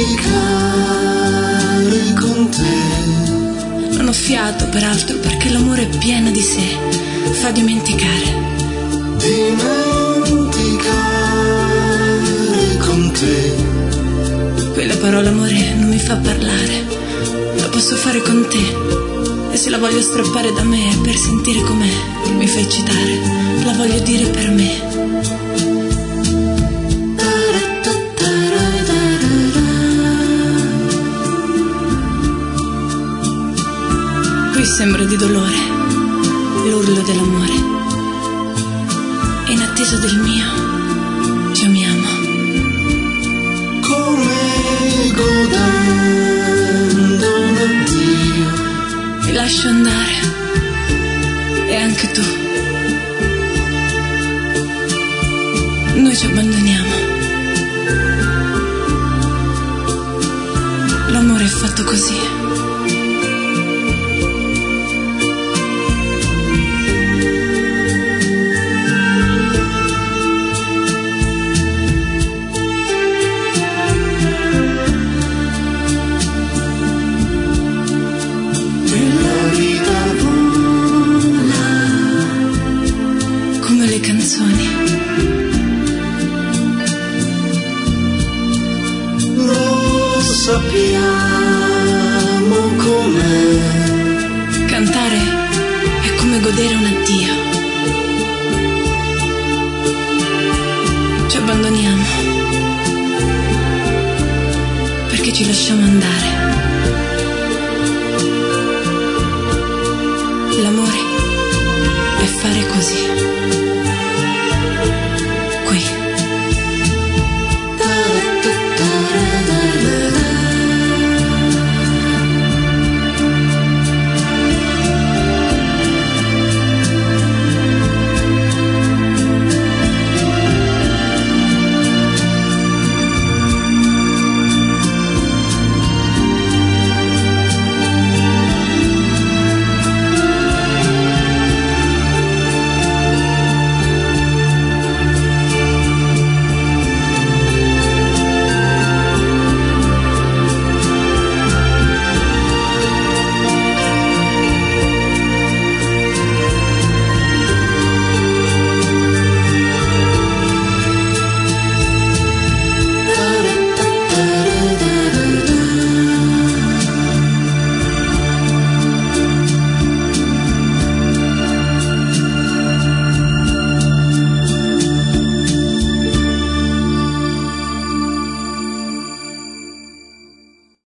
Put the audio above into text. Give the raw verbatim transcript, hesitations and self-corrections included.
dimenticare con te. Non ho fiato peraltro perché l'amore è pieno di sé, fa dimenticare. Dimenticare con te. Quella parola amore non mi fa parlare, la posso fare con te. E se la voglio strappare da me per sentire com'è, che mi fa eccitare, la voglio dire per me. Qui sembra di dolore l'urlo dell'amore, e in attesa del mio ci amiamo. Come godendo un addio, Mi lascio andare, e anche tu. Noi ci abbandoniamo. L'amore è fatto così. Canzoni. Lo sappiamo com'è. Cantare è come godere un addio. Ci abbandoniamo perché ci lasciamo andare.